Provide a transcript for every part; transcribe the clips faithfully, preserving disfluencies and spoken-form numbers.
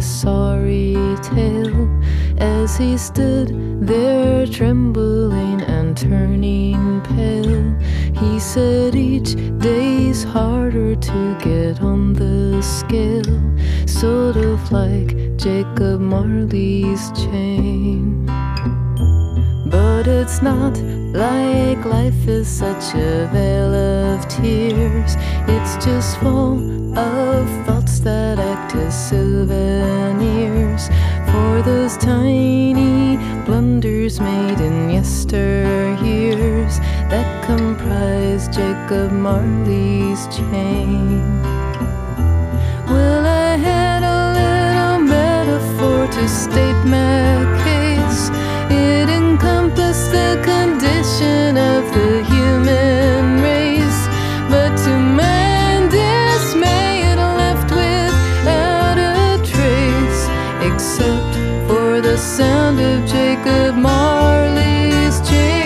sorry tale as he stood there trembling and turning pale. He said each day's harder to get on the scale, sort of like Jacob Marley's chain. But it's not like life is such a vale of tears. It's just full of thoughts that act as souvenirs for those tiny blunders made in yesteryears that comprise Jacob Marley's chain. Well, I had a little metaphor to state my case. It encompassed the condition of the human race, but to my dismay it left without a trace, except for the sound of Jacob Marley's chain.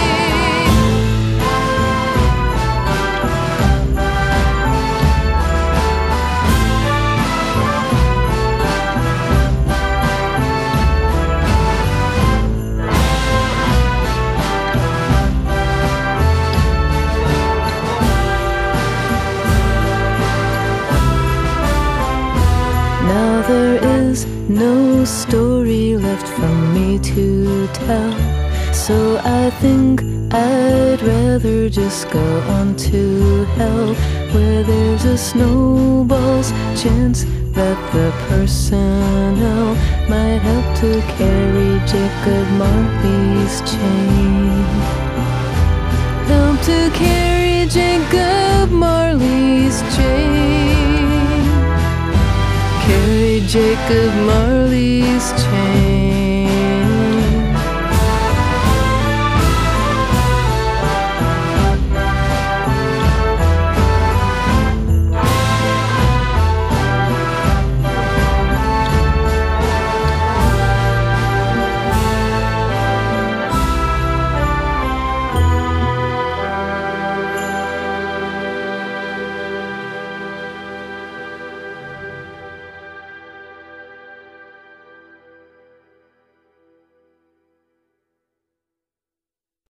Now there is no story left for me to tell, so I think I'd rather just go on to hell, where there's a snowball's chance that the personnel might help to carry Jacob Marley's chain. Help to carry Jacob Marley's chain. Carry Jacob Marley's chain.